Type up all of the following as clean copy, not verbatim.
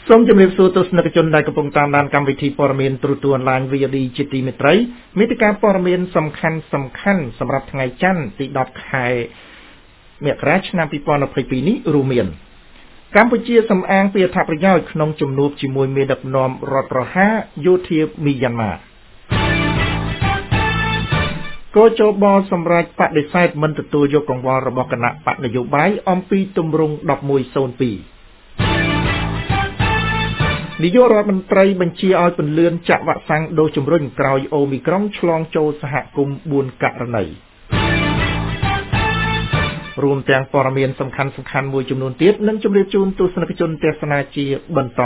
សូមជម្រាបសួរទស្សនិកជនដែលកំពុងតាមដានកម្មវិធីព័ត៌មានទូរទស្សន៍អនឡាញ VOD ជាទីមេត្រីមេតិការព័ត៌មានសំខាន់សម្រាប់ថ្ងៃច័ន្ទទី10ខែមករាឆ្នាំ2022នេះរួមមានកម្ពុជាសំអាងពីអត្ថប្រយោជន៍ក្នុងជំនួបជាមួយមេដឹកនាំរដ្ឋប្រហារយោធាមីយ៉ាន់ម៉ាកោជបសម្រាប់បដិសេធមិនទទួលយកកង្វល់របស់គណៈបកនយោបាយអំពីទម្រង់1102នាយករដ្ឋមន្ត្រីបញ្ជាឲ្យពន្លឿនចាក់វ៉ាក់សាំងដូសជំរុញក្រោយអូមីក្រុងឆ្លងចូលសហគមន៍4ករណីរួមទាំងព័ត៌មានសំខាន់មួយចំនួនទៀតនិងជម្រាបជូនទស្សនិកជនទស្សនាជាបន្ត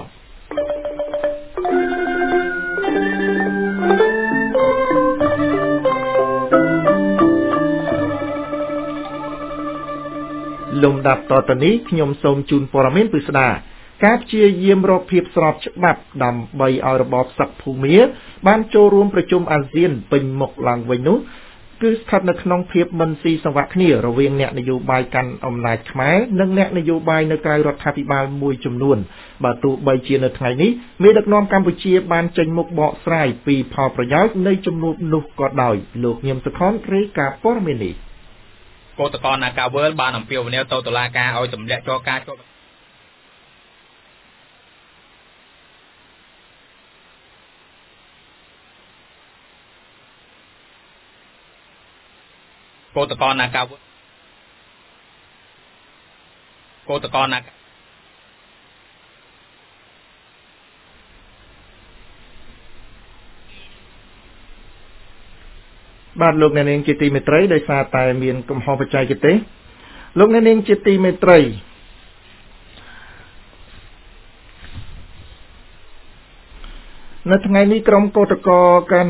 លំដាប់តទៅនេះខ្ញុំសូមជូនព័ត៌មានពិស្ដាការព្យាយាមរកភាពស្របច្បាប់ដើម្បីឲ្យរបបសឹកភូមាបានចូលរួមប្រជុំអាស៊ានពេញមុខឡើងវិញនោះគឺស្ថិតនៅក្នុងភាពមិនស៊ីសង្វាក់គ្នារវាងអ្នកនយោបាយកាន់អំណាចខ្មែរនិងអ្នកនយោបាយនៅក្រៅរដ្ឋាភិបាលមួយចំនួនបើទោះបីជានៅថ្ងៃនេះមេដឹកនាំកម្ពុជាបានចេញមុខបកស្រាយពីផលប្រយោជន៍នៃជំនួបនោះក៏ដោយលោកញឹមសុខនរាយការណ៍ព័ត៌មាននេះគឧតកោនាការវើលបានអំពាវនាវទៅតុលាការឲ្យទម្លាក់ចោលការគឧតកោនាការវើលគឧតកោនាបាទលោកអ្នកនាងជាទីមេត្រីដោយសារតែមានកំហុសបច្ចេកទេសលោកអ្នកនាងជាទីមេត្រីនៅថ្ងៃនេះក្រុមគឧតកោ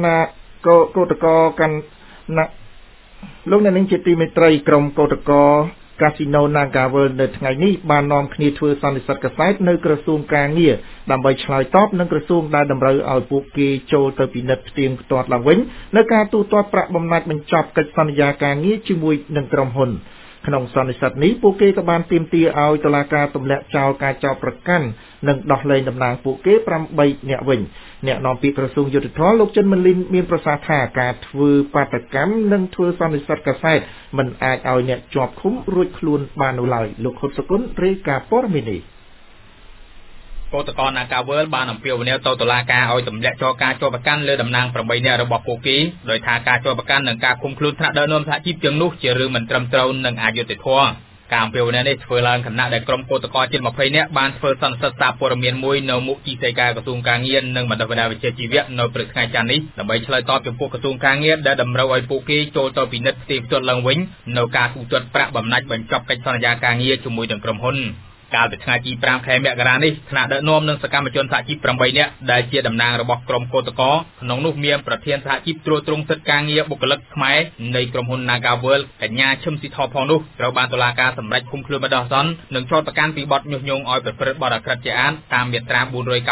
លោកអ្នកនាងជាទីមេត្រីក្រុមគឧតកោកាស៊ីណូ Naga World នៅថ្ងៃនេះបាននាំគ្នាធ្វើសន្និសីទកសែតនៅក្រសួងការងារដើម្បីឆ្លើយតបនឹងក្រសួងដែលតម្រូវឲ្យពួកគេចូលទៅពិនិត្យផ្ទៀងផ្ទាត់ឡើងវិញនៅការទូទាត់ប្រាក់បំណាច់បញ្ចប់កិច្ចសន្យាការងារជាមួយនឹងក្រុមហ៊ុនក្នុងសន្និសីទនេះពួកគេក៏បានទាមទារឲ្យតុលាការទម្លាក់ចោលការចោទប្រកាន់និងដោះលែងតំណាងពួកគេ8នាក់វិញអ្នកនាំពាក្យក្រសួងយុទ្ធភ័ពលោកចិនម៉ាលីនមានប្រសាសន៍ថាការធ្វើបាតកម្មនិងធ្វើសន្និសីទកសែតមិនអាចឲ្យអ្នកជាប់ឃុំរួចខ្លួនបាននោះឡើយលោកហ៊ុនសកុនរាយការណ៍ព័ត៌មាននេះគឧតកោនាការវើលបានអំពាវនាវទៅតុលាការឲ្យទម្លាក់ចោលការចោទប្រកាន់លើតំណាង8នាក់របស់ពួកគេដោយថាការចោទប្រកាន់និងការឃុំខ្លួនថ្នាក់ដឹកនាំសហជីពទាំងនោះជារឿងមិនត្រឹមត្រូវនិងអយុត្តិធម៌ការអំពាវនាវនេះធ្វើឡើងខណៈដែលក្រុមគឧតកោជិត20នាក់បានធ្វើសន្និសីទសារព័ត៌មានមួយនៅមុខទីស្តីការក្រសួងការងារនិងបណ្ដុះបណ្ដាលវិជ្ជាជីវៈនៅព្រឹកថ្ងៃច័ន្ទនេះដើម្បីឆ្លើយតបចំពោះក្រសួងការងារដែលតម្រូវឲ្យពួកគេចូលទៅពិនិត្យផ្ទៀងផ្ទាត់ឡើងវិញនៅការទូទាត់ប្រាក់បំណាច់បញ្ចប់កិច្ចសន្យាការងារជាមួយនឹងក្រុមហ៊ុនកាលពីថ្ងៃទី5ខែមករានេះថ្នាក់ដឹកនាំនិងសកម្មជនសហជីព8នាក់ដែលជាតំណាងរបស់ក្រុមគឧតកោក្នុងនោះមានប្រធានសហជីពត្រួតត្រងសិទ្ធិការងារបុគ្គលិកខ្មែរនៃក្រុមហ៊ុន Naga World កញ្ញាឈឹមស៊ីថផងនោះត្រូវបានតុលាការសម្រេចឃុំខ្លួនបណ្ដោះអាសន្ននិងចោទប្រកាន់ពីបទញុះញង់ឲ្យប្រព្រឹត្តបទអក្រិតជាអាតតាមមាត្រា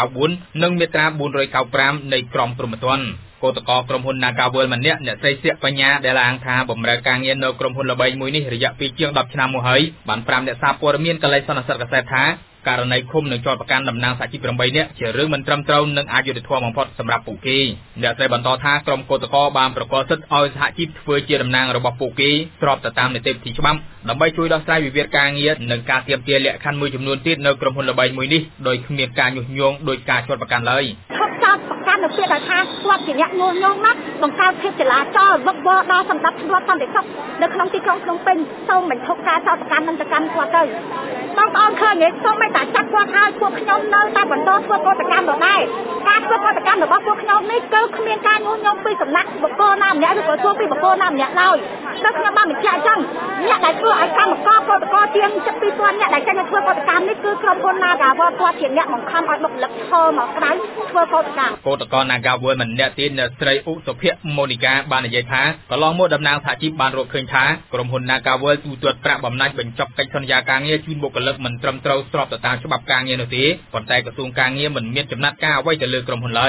494និងមាត្រា495នៃក្រមព្រហ្មទណ្ឌគឧតកោក្រុមហ៊ុន Naga World ម្នាក់អ្នកស្រីសៀកបញ្ញាដែលឡើងថាបម្រើការងារនៅក្រុមហ៊ុនល្បីមួយនេះរយៈពេលជាង10ឆ្នាំមកហើយបានប្រាប់អ្នកសារព័ត៌មានកន្លែងសន្និសីទកសែតថាករណីឃុំនិងចោទប្រកាន់តំណាងសហជីព8នាក់ជារឿងមិនត្រឹមត្រូវនិងអយុត្តិធម៌បំផុតសម្រាប់ពួកគេអ្នកស្រីបន្តថាក្រុមគឧតកោបានប្រកាសសិទ្ធិឲ្យសហជីពធ្វើជាតំណាងរបស់ពួកគេស្របទៅតាមនីតិវិធីច្បាប់ដើម្បីជួយដោះស្រាយវិវាទការងារនិងការទាមទារលក្ខខណ្ឌមួយចំនួនទៀតនៅក្រុមហ៊ុនល្បីមួយនេះដោយគ្មានការញុះញង់ដោយការចោទប្រកាន់ឡើយចោទប្រកាន់នៅពេលដែលថាគាត់ជាអ្នកញុះញង់ណាបង្កើតភាពចលាចលវឹកវរដល់សម្ដាប់ធ្នាប់សន្តិសុខនៅក្នុងទីក្រុងភ្នំពេញសូមបញ្ឈប់ការចោទប្រកាន់នឹងទៅកាន់គាត់ទៅបងប្អូនឃើញទេសូមតែចាប់គាត់ហើយពួកខ្ញុំនៅតែបន្តធ្វើកតកម្មដដែលការធ្វើកតកម្មរបស់ពួកខ្ញុំនេះគឺគ្មានការញុះញង់ពីសំណាក់បុគ្គលណាម្នាក់ឬក៏ធ្វើពីបុគ្គលណាម្នាក់ឡើយដូចខ្ញុំបានបញ្ជាក់អញ្ចឹងអ្នកដែលធ្វើឲ្យកម្មករកតកជាង7,000អ្នកដែលចេញទៅធ្វើកតកម្មនេះគឺក្រុមហ៊ុន Naga World គាត់ជាអ្នកបង្ខំឲ្យបុគ្គលិកឈរមកក្រៅធ្វើកតកម្មគឧតកោ Naga World ម្នាក់ទៀតអ្នកស្រីឧសុភ័ក្រម៉ូនីកាបាននិយាយថាកន្លងមកតំណាងសហជីពបានរកឃើញថាក្រុមហ៊ុន Naga World ទូទាត់ប្រាក់បំណាច់បញ្ចប់កិច្ចសន្យាការងារជូនបុគ្គលិកមិនត្រឹមត្រូវស្របទៅតាមច្បាប់ការងារនោះទេប៉ុន្តែក្រសួងការងារមិនមានចំណាត់ការអ្វីទៅលើក្រុមហ៊ុនឡើយ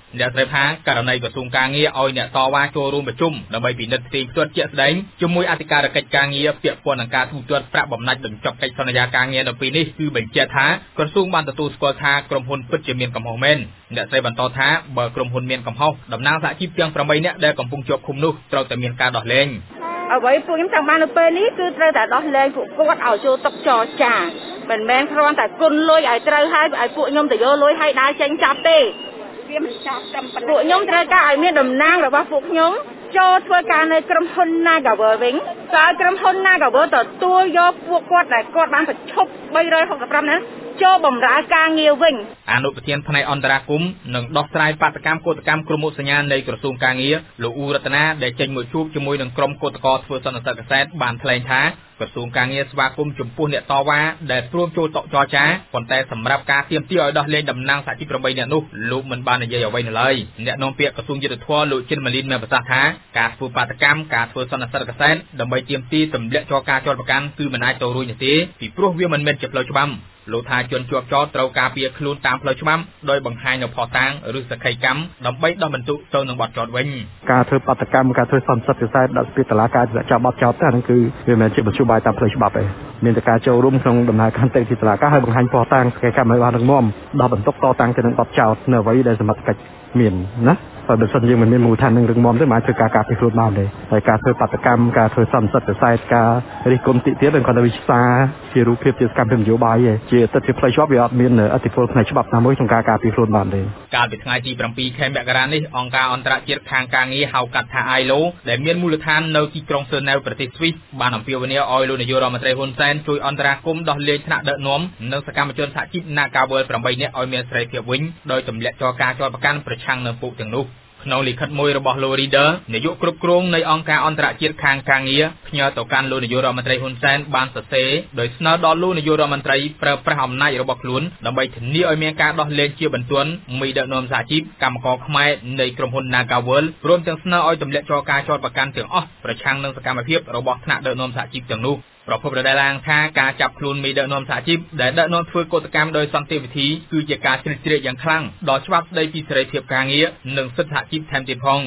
អ្នកស្រីថាករណីក្រសួងការងារឲ្យអ្នកតវ៉ាចូលរួមប្រជុំដើម្បីពិនិត្យផ្សេងផ្ទាត់ជាក់ស្ដែងជាមួយអធិការកិច្ចការងារពាក់ព័ន្ធនឹងការទូទាត់ប្រាក់បំណាច់បញ្ចប់កិច្ចសន្យាការងារនៅពេលនេះគឺបញ្ជាក់ថាក្រសួងបានទទួលស្គាល់ថាក្រុមហ៊ុនពិតជាមានកំហុសមែនអ្នកស្រីបន្តថាបើក្រុមហ៊ុនមានកំហុសតំណាងសហជីពទាំង8នាក់ដែលកំពុងជាប់ឃុំនោះត្រូវតែមានការដោះលែងអ្វីពួកខ្ញុំចង់បាននៅពេលនេះគឺត្រូវតែដោះលែងពួកគាត់ឲ្យចូលតុចរចាមិនមែនគ្រាន់តែគុណលុយឲ្យត្រូវហើយឲ្យពួកខ្ញុំទៅយកលុយឲ្យដើរចេញចាប់ទេវាមិនចាប់តែប៉ុណ្ណឹងពួកខ្ញុំត្រូវការឲ្យមានតំណាងរបស់ពួកខ្ញុំចូលធ្វើការនៅក្រុមហ៊ុន Nagavel វិញតើក្រុមហ៊ុន Nagavel ទទួលយកពួកគាត់ដែលគាត់បានប្រឈប់365ហ្នឹងចូលបម្រើការងារវិញអនុប្រធានផ្នែកអន្តរាគមន៍និងដោះស្រាយបាតកម្មកោតកម្មក្រុមឧស្សាហកម្មនៃក្រសួងការងារលោកអ៊ូរតនាដែលចេញមកជួបជាមួយនឹងក្រុមកោតក្រធ្វើសន្និសីទកសែតបានថ្លែងថាក្រសួងការងារស្វាគមន៍ចំពោះអ្នកតវ៉ាដែលព្រមចូលតុចរចាប៉ុន្តែសម្រាប់ការទាមទារឲ្យដោះលែងតំណាងសហជីព8នាក់នោះលោកមិនបាននិយាយអ្វីនៅឡើយអ្នកនាំពាក្យក្រសួងយុទ្ធភ័ពលោកចិនម៉ាលីនមានប្រសាសន៍ថាការធ្វើបាតកម្មការធ្វើសន្និសីទកសែតដើម្បីទាមទារទម្លាក់ចោលការចោទប្រកាន់គឺមិនអាចទៅរួចនោះទេពីព្រោះវាមិនមែនជាផ្លូវច្បាប់លោកថាជនជាប់ចោទត្រូវការពារខ្លួនតាមផ្លូវច្បាប់ដោយបង្ហាញនៅភស្តុតាងឬសក្ខីកម្មដើម្បីដោះបន្ទុកទៅនឹងបទចោទវិញការធ្វើបាតកម្មការធ្វើសន្និសីទកសែតដាក់ស្ពាយតុលាការចាប់បទចោទហ្នឹងគឺវាមិនមែនជាមធ្យោបាយតាមផ្លូវច្បាប់ទេមានតែការចូលរួមក្នុងដំណើរការទៅទីតុលាការហើយបង្ហាញភស្តុតាងសក្ខីកម្មឲ្យបានរឹងមាំដោះបន្ទុកតតាំងទៅនឹងបទចោទនៅអ្វីដែលសមត្ថកិច្ចមានណាបើសិនយើងមិនមានមូលដ្ឋាននឹងរឹងមាំទេមិនអាចធ្វើការពារខ្លួនបានទេហើយការធ្វើបាតកម្មការធ្វើសន្និសីទកសែតការរិះគន់តិទៀតនឹងគាត់ទៅវិសាជារូបភាពជាសកម្មភាពនយោបាយទេជាទស្សនវិជ្ជាផ្លូវច្បាប់វាអត់មានអធិបុលផ្នែកច្បាប់ណាមួយក្នុងការការពារខ្លួនបានទេកាលពីថ្ងៃទី7ខែមករានេះអង្គការអន្តរជាតិខាងការងារហៅកាត់ថា ILO ដែលមានមូលដ្ឋាននៅទីក្រុងស៊ឺណែវប្រទេសស្វីសបានអំពាវនាវឲ្យលោកនាយករដ្ឋមន្ត្រីហ៊ុនសែនជួយអន្តរាគមន៍ដោះលែងថ្នាក់ដឹកនាំនិងសកម្មជនសហជីព Nagavel 8នាក់ឲ្យមានសេរីភាពវិញដោយទម្លាក់ចោលការចោទប្រកាន់ប្រឆាំងនឹងពួកទាំងនោះក្នុងលិខិតមួយរបស់លោក Reader នាយកគ្រប់គ្រងនៃអង្គការអន្តរជាតិខាងការងារផ្ញើទៅកាន់លោកនាយករដ្ឋមន្ត្រីហ៊ុនសែនបានសរសេរដោយស្នើដល់លោកនាយករដ្ឋមន្ត្រីប្រើប្រាស់អំណាចរបស់ខ្លួនដើម្បីធានាឲ្យមានការដោះលែងជាបន្ទាន់មេដឹកនាំសហជីពកម្មករខ្មែរនៃក្រុមហ៊ុន Nagavel ព្រមទាំងស្នើឲ្យទម្លាក់ចោលការចោទប្រកាន់ទាំងអស់ប្រឆាំងនឹងសកម្មភាពរបស់ថ្នាក់ដឹកនាំសហជីពទាំងនោះប្រពន្ធរដែលឡើងថាការចាប់ខ្លួនមេដឹកនាំសហជីពដែលដឹកនាំធ្វើកោតកម្មដោយសន្តិវិធីគឺជាការជ្រៀតជ្រែកយ៉ាងខ្លាំងដល់ច្បាប់ស្តីពីសេរីភាពការងារនិងសិទ្ធិសហជីពថែមទៀតផង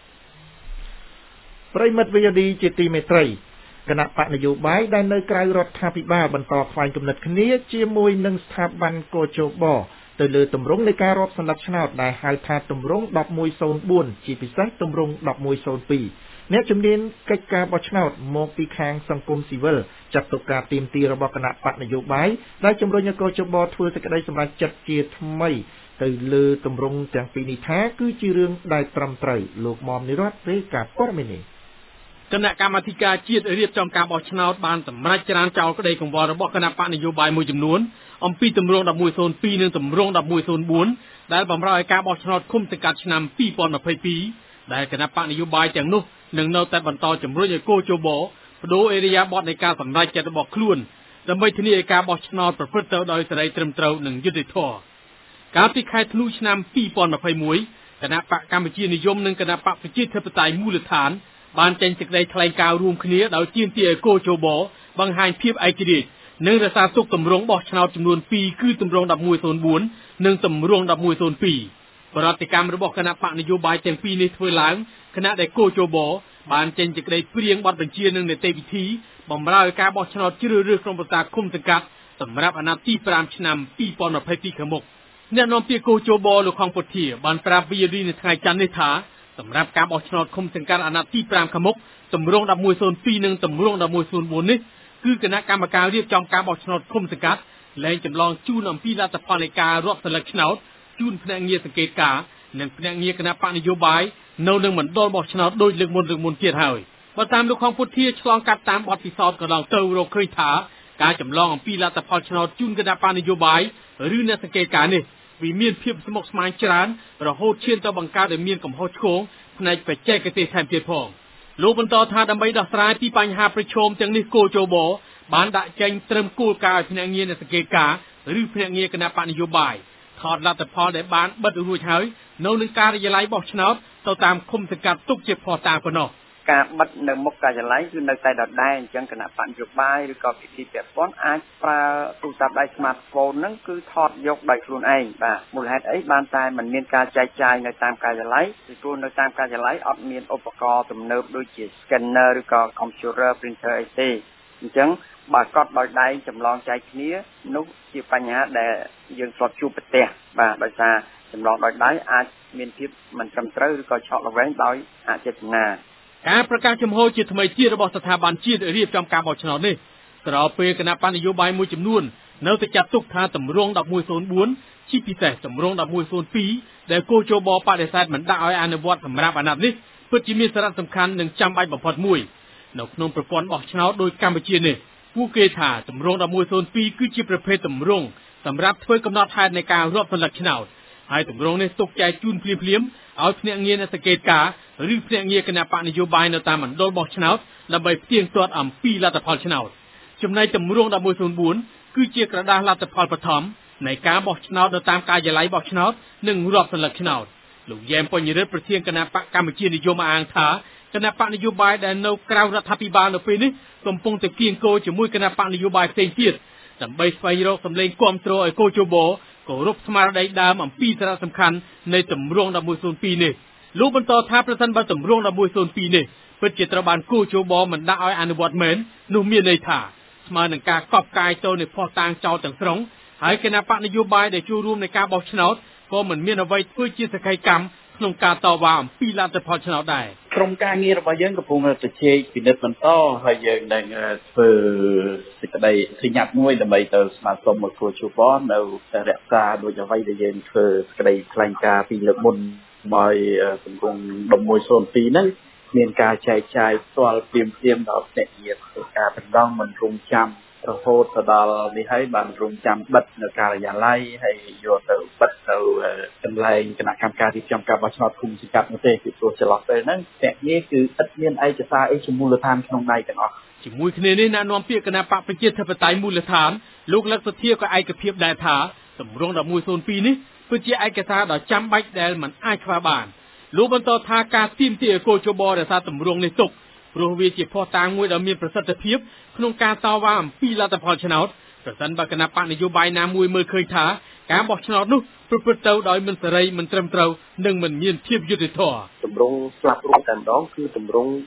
ប្រិមិត្តVODជាទីមេត្រីគណៈបកនយោបាយដែលនៅក្រៅរដ្ឋាភិបាលបន្តខ្វែងគំនិតគ្នាជាមួយនឹងស្ថាប័នកោជបទៅលើទម្រង់នៃការរាប់សន្លឹកឆ្នោតដែលហៅថាទម្រង់1104ជាពិសេសទម្រង់1102អ្នកជំនាញកិច្ចការបោះឆ្នោតមកពីខាងសង្គមស៊ីវិលចាត់ទុកការទាមទាររបស់គណៈបកនយោបាយដែលជំរុញឲ្យកោជបធ្វើសេចក្តីសម្រេចចិត្តជាថ្មីទៅលើទម្រង់ទាំងពីរនេះថាគឺជារឿងដែលត្រឹមត្រូវលោកមុំនិរ័ត្នរាយការណ៍ព័ត៌មាននេះគណៈកម្មាធិការជាតិរៀបចំការបោះឆ្នោតបានសម្រេចចរានចោលក្តីកង្វល់របស់គណៈបកនយោបាយមួយចំនួនអំពីទម្រង់1102និងទម្រង់1104ដែលបំរើឲ្យការបោះឆ្នោតឃុំសង្កាត់ឆ្នាំ2022ដែលគណៈបកនយោបាយទាំងនោះនឹងនៅតែបន្តជំរុញឲ្យកោជបបដូរអេរីយ៉ាបតនៃការសម្រេចចិត្តរបស់ខ្លួនដើម្បីធានាឲ្យការបោះឆ្នោតប្រព្រឹត្តទៅដោយសេរីត្រឹមត្រូវនិងយុត្តិធម៌កាលពីខែធ្នូឆ្នាំ2021គណៈបកកម្ពុជានិយមនិងគណៈបកប្រជាធិបតេយ្យមូលដ្ឋានបានចេញសេចក្តីថ្លែងការណ៍រួមគ្នាដោយទាមទារឲ្យកោជបបង្ហាញភាពឯករាជ្យនិងរក្សាទុកទម្រង់បោះឆ្នោតចំនួន2គឺទម្រង់1104និងទម្រង់1102ប្រតិកម្មរបស់គណៈបកនយោបាយទាំងពីរនេះធ្វើឡើងខណៈដែលកោជបបានចេញសេចក្តីព្រៀងបទបញ្ជានិងនីតិវិធីបម្រើឲ្យការបោះឆ្នោតជ្រើសរើសក្រុមប្រឹក្សាឃុំសង្កាត់សម្រាប់អាណត្តិទី5ឆ្នាំ2022ខាងមុខអ្នកនាំពាក្យកោជបលោកខំពុធាបានប្រាប់ VOD នៅថ្ងៃច័ន្ទនេះថាសម្រាប់ការបោះឆ្នោតឃុំសង្កាត់អាណត្តិទី5ខាងមុខទម្រង់1102និងទម្រង់1104នេះគឺគណៈកម្មការរៀបចំការបោះឆ្នោតឃុំសង្កាត់លែងចម្លងជូនអំពីលទ្ធផលនៃការរាប់សន្លឹកឆ្នោតជូនភ្នាក់ងារសង្កេតការណ៍និងភ្នាក់ងារគណៈបកនយោបាយនៅនឹងមណ្ឌលបោះឆ្នោតដូចលើកមុនទៀតហើយបើតាមលោកខំពុធាឆ្លងកាត់តាមបទពិសោធន៍កន្លងទៅរកឃើញថាការចម្លងអំពីលទ្ធផលឆ្នោតជូនគណៈបកនយោបាយឬអ្នកសង្កេតការណ៍នេះវាមានភាពស្មុគស្មាញច្រើនរហូតឈានទៅបង្កើតឲ្យមានកំហុសឆ្គងផ្នែកបច្ចេកទេសថែមទៀតផងលោកបន្តថាដើម្បីដោះស្រាយពីបញ្ហាប្រឈមទាំងនេះកោជបបានដាក់ចេញត្រឹមគោលការណ៍ឲ្យភ្នាក់ងារអ្នកសង្កេតការណ៍ឬភ្នាក់ងារគណៈបកនយោបាយថតលទ្ធផលដែលបានបិទរួចហើយនៅនឹងការិយាល័យបោះឆ្នោតទៅតាមឃុំសង្កាត់ទុកជាភស្តុតាងប៉ុណ្ណោះការបិទនៅមុខការិយាល័យគឺនៅតែដដែលអញ្ចឹងគណៈបញ្ញយោបាយឬក៏ពិធីពាក់ព័ន្ធអាចប្រើទូរស័ព្ទដៃ smartphone ហ្នឹងគឺថតយកដោយខ្លួនឯងបាទមូលហេតុអីបានតែមិនមានការចែកចាយនៅតាមការិយាល័យពីព្រោះនៅតាមការិយាល័យអត់មានឧបករណ៍ទំនើបដូចជា scanner ឬក៏ computer printer អីទេអញ្ចឹងបើកត់ដោយដៃចម្លងចែកគ្នានោះជាបញ្ហាដែលយើងធ្លាប់ជួបប្រទះបាទដោយសារចម្លងដោយដៃអាចមានភាពមិនត្រឹមត្រូវឬក៏ឆក់ល្វែងដោយអចេតនាការប្រកាសចំហជាថ្មីទៀតរបស់ស្ថាប័នជាតិរៀបចំការបោះឆ្នោតនេះស្របពេលគណៈបញ្ញយោបាយមួយចំនួននៅតែចាត់ទុកថាទម្រង់1104ជាពិសេសទម្រង់1102ដែលគូជបបដិសេធមិនដាក់ឲ្យអនុវត្តសម្រាប់អាណត្តិនេះពិតជាមានសារៈសំខាន់និងចាំបាច់បំផុតមួយនៅក្នុងប្រព័ន្ធបោះឆ្នោតដោយកម្ពុជានេះពួកគេថាទម្រង់1102គឺជាប្រភេទទម្រង់សម្រាប់ធ្វើកំណត់ហេតុនៃការរាប់សន្លឹកឆ្នោតហើយទម្រង់នេះទុកចែកជូនភ្លាមៗឲ្យភ្នាក់ងារអ្នកសង្កេតការណ៍ឬភ្នាក់ងារគណៈបកនយោបាយនៅតាមមណ្ឌលបោះឆ្នោតដើម្បីផ្ទៀងផ្ទាត់អំពីលទ្ធផលឆ្នោតចំណែកទម្រង់1104គឺជាក្រដាសលទ្ធផលបឋមនៃការបោះឆ្នោតនៅតាមការិយាល័យបោះឆ្នោតនិងរាប់សន្លឹកឆ្នោតលោកយ៉ែមពញ្ញរិទ្ធប្រធានគណៈបកកម្ពុជានិយមអាងថាគណៈបកនយោបាយដែលនៅក្រៅរដ្ឋាភិបាលនៅពេលនេះកំពុងតែគៀងគោជាមួយគណៈបកនយោបាយផ្សេងទៀតដើម្បីស្វែងរកសម្លេងគាំទ្រឲ្យគោជបគោរពស្មារតីដើមអំពីសារៈសំខាន់នៃទម្រង់1102នេះលោកបន្តថាប្រសិនបើទម្រង់1102នេះពិតជាត្រូវបានគោជបមិនដាក់ឲ្យអនុវត្តមែននោះមានន័យថាស្មើនឹងការកប់កាយទៅនៃភស្តុតាងចោលទាំងស្រុងហើយគណៈបកនយោបាយដែលចូលរួមในការបោះឆ្នោតក៏មិនមានអ្វីធ្វើជាសក្ខីកម្មក្នុងការតវ៉ាអំពីលទ្ធផលឆ្នោតដែរក្រុមការងាររបស់យើងកំពុងតែជជែកពិនិត្យបន្តហើយយើងនឹងធ្វើសេចក្តីសញ្ញាមួយដើម្បីទៅស្នើសុំមកគូជបនៅរក្សាដោយអ្វីដែលយើងធ្វើសេចក្តីថ្លែងការណ៍ពីលើកមុនមកទម្រង់1102ហ្នឹងមានការចែកចាយផ្ទាល់ព្រាមដល់ភ្នាក់ងារធ្វើការបណ្ដងមិនរងចាំរហូតទៅដល់នេះហើយបានរងចាំបិទនៅការិយាល័យហើយយកទៅបិទទៅកន្លែងគណៈកម្មការរៀបចំការបោះឆ្នោតឃុំសង្កាត់នោះទេពីព្រោះចន្លោះពេលហ្នឹងភ្នាក់ងារគឺឥតមានឯកសារអីជាមូលដ្ឋានក្នុងដៃទាំងអស់ជាមួយគ្នានេះអ្នកនាំពាក្យគណៈបកប្រជាធិបតេយ្យមូលដ្ឋានលោកលក្ខសធាក៏ឯកភាពដែរថាទម្រង់1102នេះពិតជាឯកសារដ៏ចាំបាច់ដែលមិនអាចខ្វះបានលោកបន្តថាការទាមទារគោជបរក្សាទម្រង់នេះទុកព្រោះវាជាភស្តុតាងមួយដ៏មានប្រសិទ្ធភាពក្នុងការតវ៉ាអំពីលទ្ធផលឆ្នោតប្រសិនបើគណៈបកនយោបាយណាមួយមើលឃើញថាការបោះឆ្នោតនោះប្រព្រឹត្តទៅដោយមិនសេរីមិនត្រឹមត្រូវនិងមិនមានភាពយុត្តិធម៌ទម្រង់ស្លាប់រួមតែម្ដងគឺទម្រង់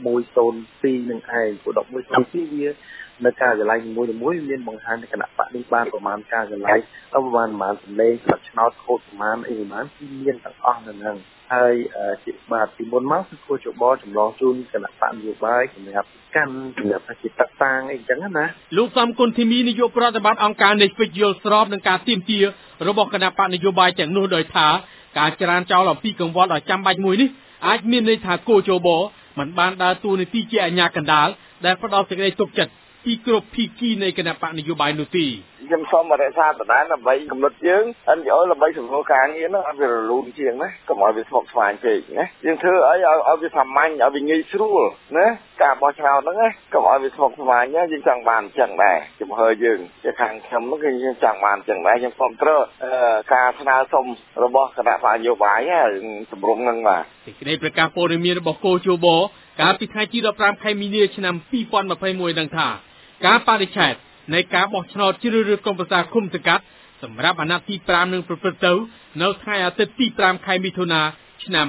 1102នឹងឯងព្រោះ1102វានៅការិយាល័យមួយមានបង្ហាញគណៈបកនេះបានប្រមាណការិយាល័យប្រមាណសម្លេងស្លឹកឆ្នោតខូចប្រមាណអីប្រមាណគឺមានទាំងអស់នៅហ្នឹងហើយជាបាទពីមុនមកគឺគូជបចម្លងជូនគណៈបកនយោបាយសម្រាប់កាន់សម្រាប់ជាតតាំងអីចឹងណាលោកសំគុណធីមីនាយកប្រតិបត្តិអង្គការនេះយល់ស្របនឹងការទាមទាររបស់គណៈបកនយោបាយទាំងនោះដោយថាការច្រានចោលអំពីកង្វល់ដ៏ចាំបាច់មួយនេះអាចមានន័យថាគូជបមិនបានដើរតួនាទីជាអាជ្ញាកណ្ដាលដែលផ្ដល់សេចក្តីទុកចិត្តពីគ្រប់ភាគីនៃគណៈបកនយោបាយនោះទេខ្ញុំសូមរក្សាដដែលដើម្បីកំណត់យើង NGO ដើម្បីសម្រួលការងារនោះឲ្យវារលូនជាងណាកុំឲ្យវាស្មុគស្មាញពេកណាយើងធ្វើឲ្យវាសាមញ្ញឲ្យវាងាយស្រួលណាការបោះឆ្នោតហ្នឹងណាកុំឲ្យវាស្មុគស្មាញយើងចង់បានអញ្ចឹងដែរចំហយើងជាខាងខ្ញុំហ្នឹងគឺយើងចង់បានអញ្ចឹងដែរខ្ញុំសូមត្រូវការស្នើសុំរបស់គណៈបកនយោបាយសម្រុំហ្នឹងបាទសេចក្តីប្រកាសព័ត៌មានរបស់គូជបកាលពីថ្ងៃទី15ខែមីនាឆ្នាំ2021ដឹងថាការបដិឆេទនៃការបោះឆ្នោតជ្រើសរើសក្រុមប្រឹក្សាឃុំសង្កាត់សម្រាប់អាណត្តិទី5នឹងប្រព្រឹត្តទៅនៅថ្ងៃអាទិត្យទី5ខែមិថុនាឆ្នាំ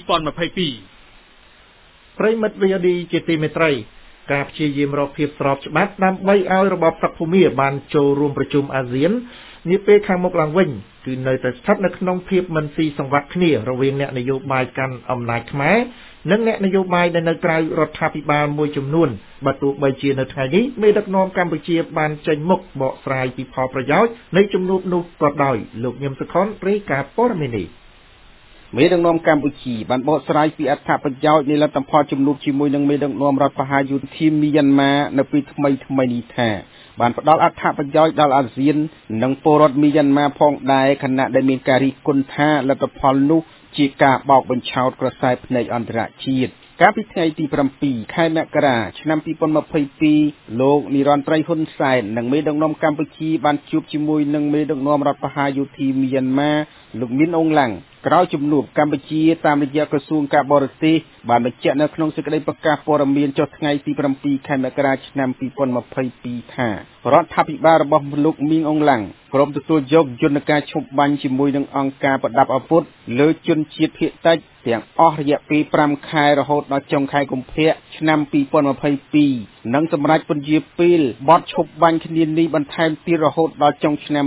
2022 ប្រិមិត្ត VOD ជាទីមេត្រីការព្យាយាមរកភាពស្របច្បាប់ដើម្បីឲ្យរបបសឹកភូមិបានចូលរួមប្រជុំអាស៊ាននាពេលខាងមុខឡើងវិញគឺនៅតែស្ថិតនៅក្នុងភាពមិនស៊ីសង្វាក់គ្នារវាងអ្នកនយោបាយកាន់អំណាចខ្មែរនិងអ្នកនយោបាយដែលនៅក្រៅរដ្ឋាភិបាលមួយចំនួនបើទោះបីជានៅថ្ងៃនេះមេដឹកនាំកម្ពុជាបានចេញមុខបកស្រាយពីផលប្រយោជន៍នៃជំនួបនោះក៏ដោយលោកញឹមសុខុនរាយការណ៍ព័ត៌មាននេះមេដឹកនាំកម្ពុជាបានបកស្រាយពីអត្ថប្រយោជន៍នៃលទ្ធផលជំនួបជាមួយនឹងមេដឹកនាំរដ្ឋបហាយោធាមីយ៉ាន់ម៉ានៅពេលថ្មីនេះថាបានផ្ដល់អត្ថប្រយោជន៍ដល់អាស៊ាននិងពលរដ្ឋមីយ៉ាន់ម៉ាផងដែរខណៈដែលមានការរិះគន់ថាលទ្ធផលនោះជាការបោកបញ្ឆោតក្រសែភ្នែកអន្តរជាតិកាលពីថ្ងៃទី7ខែមករាឆ្នាំ2022លោកនិរន្តរ៍ហ៊ុនសែននិងមេដឹកនាំកម្ពុជាបានជួបជាមួយនឹងមេដឹកនាំរដ្ឋបហាយោធាមីយ៉ាន់ម៉ាលោកមីនអងឡាំងក្រោយជំនួបកម្ពុជាតាមរយៈក្រសួងការបរទេសបានបញ្ជាក់នៅក្នុងសេចក្តីប្រកាសព័ត៌មានចុះថ្ងៃទី7 ខែមករាឆ្នាំ2022ថារដ្ឋាភិបាលរបស់លោកមីងអងឡាំងព្រមទទួលយកយន្តការឈប់បាញ់ជាមួយនឹងអង្គការប្រដាប់អាវុធលើជនជាតិភាគតិចទាំងអស់រយៈពេល5ខែរហូតដល់ចុងខែកុម្ភៈឆ្នាំ2022និងសម្រាប់ពន្យាពេលបទឈប់បាញ់គ្នានេះបន្ថែមទៀតរហូតដល់ចុងឆ្នាំ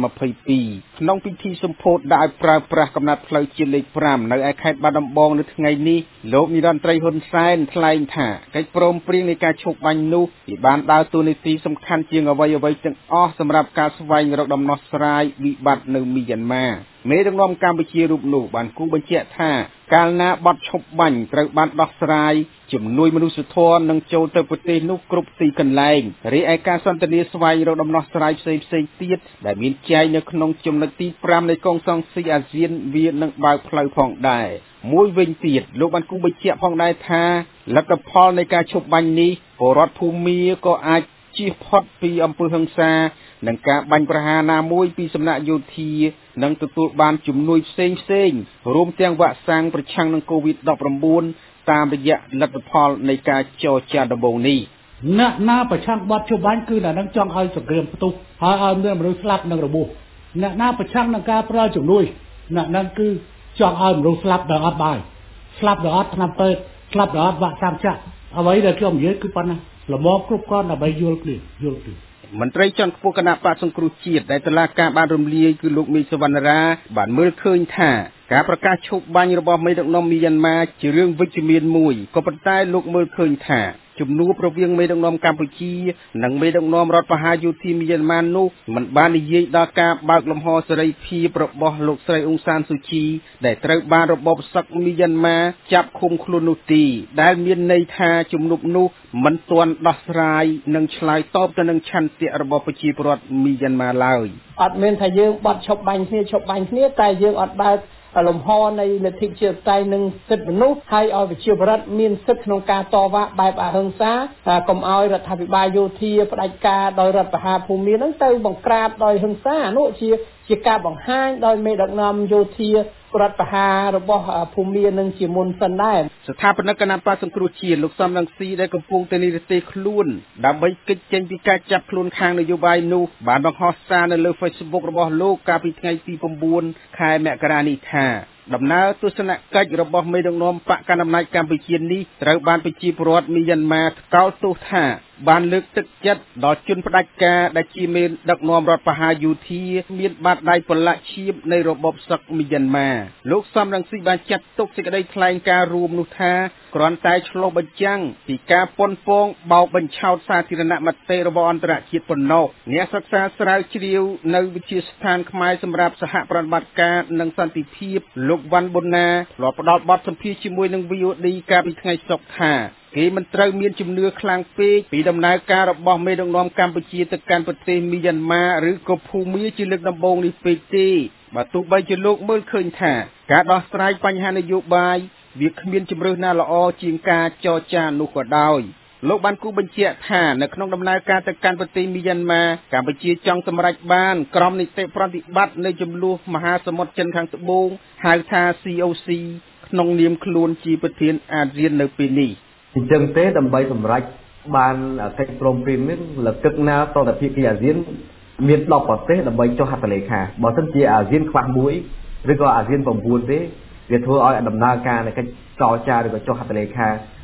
2022ក្នុងពិធីសម្ពោធដាក់ឲ្យប្រើប្រាស់កំណត់ផ្លូវជាតិលេខ5នៅឯខេត្តបាត់ដំបងនៅថ្ងៃនេះលោកនាយរដ្ឋមន្ត្រីហ៊ុនសែនថ្លែងថាកិច្ចព្រមព្រៀងនៃការឈប់បាញ់នោះបានដើរតួនាទីសំខាន់ជាងអ្វីៗទាំងអស់សម្រាប់ការស្វែងរកដំណោះស្រាយវិបត្តិនៅមីយ៉ាន់ម៉ាមេដឹកនាំកម្ពុជារូបនោះបានគូបញ្ជាក់ថាកាលណាបទឈប់បាញ់ត្រូវបានដោះស្រាយជំនួយមនុស្សធម៌នឹងចូលទៅប្រទេសនោះគ្រប់ទីកន្លែងរីឯការសន្ទនាស្វែងរកដំណោះស្រាយផ្សេងទៀតដែលមានចែងនៅក្នុងចំណុចទី5នៃកងសង្ស៊ីអាស៊ានវានឹងបើកផ្លូវផងដែរមួយវិញទៀតលោកបានគូបញ្ជាក់ផងដែរថាលទ្ធផលនៃការឈប់បាញ់នេះពលរដ្ឋភូមាក៏អាចជៀសផុតពីអំពើហិង្សានិងការបាញ់ប្រហារណាមួយពីសំណាក់យោធានិងទទួលបានជំនួយផ្សេងរួមទាំងវ៉ាក់សាំងប្រឆាំងនឹង COVID-19 តាមរយៈលទ្ធផលនៃការចរចាដំបូងនេះអ្នកណាប្រឆាំងបទឈប់បាញ់គឺអ្នកនឹងចង់ឲ្យសង្គ្រាមផ្ទុះហើយឲ្យមានមនុស្សស្លាប់និងរបួសអ្នកណាប្រឆាំងនឹងការផ្ដល់ជំនួយអ្នកនឹងគឺចង់ឲ្យមនុស្សស្លាប់ដោយអត់បាយស្លាប់ដោយអត់ថ្នាំពេទ្យស្លាប់ដោយអត់វ៉ាក់សាំងចាក់អ្វីដែលខ្ញុំនិយាយគឺប៉ុណ្ណាល្មមគ្រប់គ្រាន់ដើម្បីយល់គ្នាមន្ត្រីជាន់ខ្ពស់គណៈបក្សសង្គ្រោះជាតិដែលតុលាការបានរំលាយគឺលោកមីសវណ្ណរាបានមើលឃើញថាការប្រកាសឈប់បាញ់របស់មេដឹកនាំមីយ៉ាន់ម៉ាជារឿងវិជ្ជមានមួយក៏ប៉ុន្តែលោកមើលឃើញថាជំនួបរវាងមេដឹកនាំកម្ពុជានិងមេដឹកនាំរដ្ឋបហាយោធាមីយ៉ាន់ម៉ានោះមិនបាននិយាយដល់ការបើកលំហសេរីភាពរបស់លោកស្រីអ៊ុងសានស៊ូជីដែលត្រូវបានរបបសឹកមីយ៉ាន់ម៉ាចាប់ឃុំខ្លួននោះទេដែលមានន័យថាជំនួបនោះមិនទាន់ដោះស្រាយនិងឆ្លើយតបទៅនឹងឆន្ទៈរបស់ប្រជាពលរដ្ឋមីយ៉ាន់ម៉ាឡើយអត់មានថាយើងបាត់ឈប់បាញ់គ្នាតែយើងអត់បើកលំហនៃលទ្ធិប្រជាធិបតេយ្យនិងសិទ្ធិមនុស្សហើយឲ្យប្រជាពលរដ្ឋមានសិទ្ធិក្នុងការតវ៉ាបែបអហិង្សាកុំឲ្យរដ្ឋាភិបាលយោធាផ្ដាច់ការដោយរដ្ឋបហាភូមិហ្នឹងទៅបង្ក្រាបដោយហិង្សានោះជាការបង្ហាញដោយមេដឹកនាំយោធារដ្ឋបហារបស់ភូមិនឹងជាមុនសិនដែរស្ថាបនិកគណៈបក្សសង្គ្រោះជាតិលោកសំរងស៊ីដែលកំពុងតែនិរទេសខ្លួនដើម្បីគេចចេញពីការចាប់ខ្លួនខាងនយោបាយនោះបានបង្ហោះសារនៅលើ Facebook របស់លោកកាលពីថ្ងៃទី9 ខែមករានេះថាដំណើរទស្សនកិច្ចរបស់មេដឹកនាំបកកណ្ដាលអំណាចកម្ពុជានេះត្រូវបានប្រជាពលរដ្ឋមីយ៉ាន់ម៉ាថ្កោលទោសថាបានលើកទឹកចិត្តដល់ជនផ្ដាច់ការដែលជាមេដឹកនាំរដ្ឋបហាយោធាមានបាតដៃប្រឡាក់ឈាមនៃរបបសឹកមីយ៉ាន់ម៉ាលោកសំរងស៊ីបានចាត់ទុកសេចក្តីថ្លែងការណ៍រួមនោះថាគ្រាន់តែឆ្លុះបញ្ចាំងពីការប៉ុនប៉ងបោកបញ្ឆោតសាធារណមតិរបស់អន្តរជាតិប៉ុណ្ណោះអ្នកសិក្សាស្រាវជ្រាវនៅវិទ្យាស្ថានខ្មែរសម្រាប់សហប្រតិបត្តិការនិងសន្តិភាពលោកវ៉ាន់ប៊ុនណាធ្លាប់ផ្ដល់បទសម្ភាសន៍ជាមួយនឹង VOD កាលពីថ្ងៃសុក្រថាគេមិនត្រូវមានជំនឿខ្លាំងពេកពីដំណើរការរបស់មេដឹកនាំកម្ពុជាទៅកាន់ប្រទេសមីយ៉ាន់ម៉ាឬក៏ភូមាជាលើកដំបូងនេះពេកទេបើទោះបីជាលោកមើលឃើញថាការដោះស្រាយបញ្ហានយោបាយវាគ្មានជំរឿសណាល្អជាងការចរចានោះក៏ដោយលោកបានគូបញ្ជាក់ថានៅក្នុងដំណើរការទៅកាន់ប្រទេសមីយ៉ាន់ម៉ាកម្ពុជាចង់សម្រេចបានក្រមនីតិប្រតិបត្តិនៃចំនួនមហាសមុទ្រចិនខាងត្បូងហៅថា COC ក្នុងនាមខ្លួនជាប្រធានអាស៊ាននៅពេលនេះអញ្ចឹងទេដើម្បីសម្រេចបានកិច្ចព្រមព្រៀងនេះលើកទឹកណាតតភាគីអាស៊ានមាន10ប្រទេសដើម្បីចុះហត្ថលេខាបើមិនជាអាស៊ានខ្វះមួយឬក៏អាស៊ាន9ទេវាធ្វើឲ្យដំណើរការនៃកិច្ចចរចាឬក៏ចុះហត្ថលេខា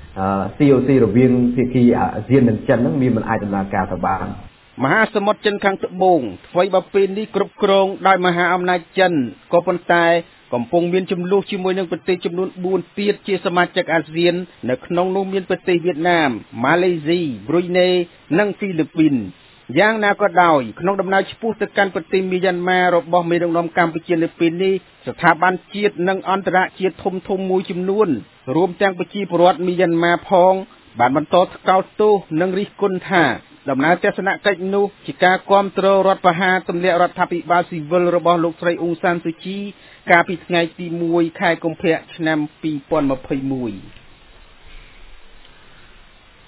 COC រវាងភាគីអាស៊ាននិងចិននឹងមានមិនអាចដំណើរការទៅបានមហាសមុទ្រចិនខាងត្បូងធ្វើឲ្យពេលនេះគ្រប់គ្រងដោយមហាអំណាចចិនក៏ប៉ុន្តែកំពុងមានចំនួនជាមួយនឹងប្រទេសចំនួន4ទៀតជាសមាជិកអាស៊ាននៅក្នុងនោះមានប្រទេសវៀតណាមម៉ាឡេស៊ីប្រុយណេនិងហ្វីលីពីនយ៉ាងណាក៏ដោយក្នុងដំណើរឆ្ពោះទៅកាន់ប្រទេសមីយ៉ាន់ម៉ារបស់មេដឹកនាំកម្ពុជានៅពេលនេះស្ថាប័នជាតិនិងអន្តរជាតិធំមួយចំនួនរួមទាំងប្រជាពលរដ្ឋមីយ៉ាន់ម៉ាផងបានបន្តថ្កោលទោសនិងរិះគន់ថាដំណើរទស្សនកិច្ចនោះជាការគ្រប់គ្រងរដ្ឋបហាទម្លាក់រដ្ឋាភិបាលស៊ីវិលរបស់លោកស្រីអ៊ុងសានស៊ូជីកាលពីថ្ងៃទី1 ខែកុម្ភៈឆ្នាំ2021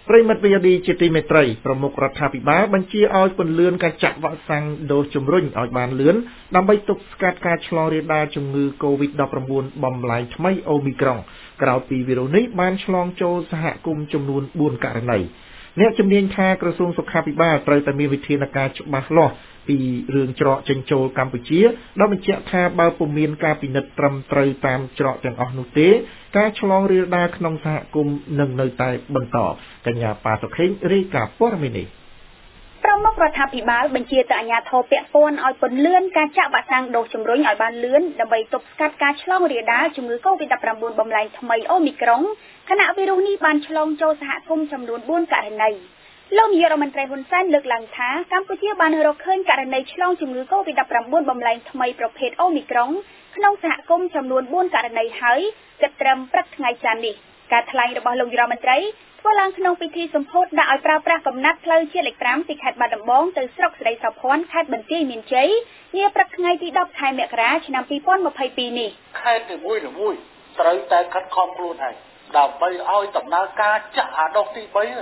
ប្រិមិត្ត VOD ជាទីមេត្រីប្រមុខរដ្ឋាភិបាលបញ្ជាឲ្យពន្លឿនការចាក់វ៉ាក់សាំងដូសជំរុញឲ្យបានលឿនដើម្បីទប់ស្កាត់ការឆ្លងរាលដាលជំងឺ COVID-19 បំលែងថ្មីអូមីក្រុងក្រោយពីវីរុសនេះបានឆ្លងចូលសហគមន៍ចំនួន4ករណីអ្នកជំនាញថាក្រសួងសុខាភិបាលត្រូវតែមានវិធានការច្បាស់លាស់ពីរឿងច្រកចេញចូលកម្ពុជាដោយបញ្ជាក់ថាបើពុំមានការពិនិត្យត្រឹមត្រូវតាមច្រកទាំងអស់នោះទេការឆ្លងរាលដាលក្នុងសហគមន៍នឹងនៅតែបន្តកញ្ញាប៉ាសុខេងរាយការណ៍ព័ត៌មាននេះប្រមុខរដ្ឋាភិបាលបញ្ជាទៅអាជ្ញាធរពាក់ព័ន្ធឲ្យពន្លឿនការចាក់វ៉ាក់សាំងដូសជំរុញឲ្យបានលឿនដើម្បីទប់ស្កាត់ការឆ្លងរាលដាលជំងឺ COVID-19 បំលែងថ្មីអូមីក្រុងខណៈវីរុសនេះបានឆ្លងចូលសហគមន៍ចំនួន4ករណីលោកនាយករដ្ឋមន្ត្រីហ៊ុនសែនលើកឡើងថាកម្ពុជាបានរកឃើញករណីឆ្លងជំងឺ COVID-19 បំលែងថ្មីប្រភេទអូមីក្រុងក្នុងសហគមន៍ចំនួន4ករណីហើយគិតត្រឹមព្រឹកថ្ងៃច័ន្ទនេះការថ្លែងរបស់លោកនាយករដ្ឋមន្ត្រីធ្វើឡើងក្នុងពិធីសម្ពោធដាក់ឲ្យប្រើប្រាស់កំណាត់ផ្លូវជាតិលេខ5ពីខេត្តបាត់ដំបងទៅស្រុកស្រីសោភ័ណ្ឌខេត្តបន្ទាយមានជ័យនាព្រឹកថ្ងៃទី10ខែមករាឆ្នាំ2022នេះខេត្តនីមួយៗត្រូវតែខិតខំខ្លួនឯងដើម្បីឲ្យដំណើរការចាក់អាដុសទី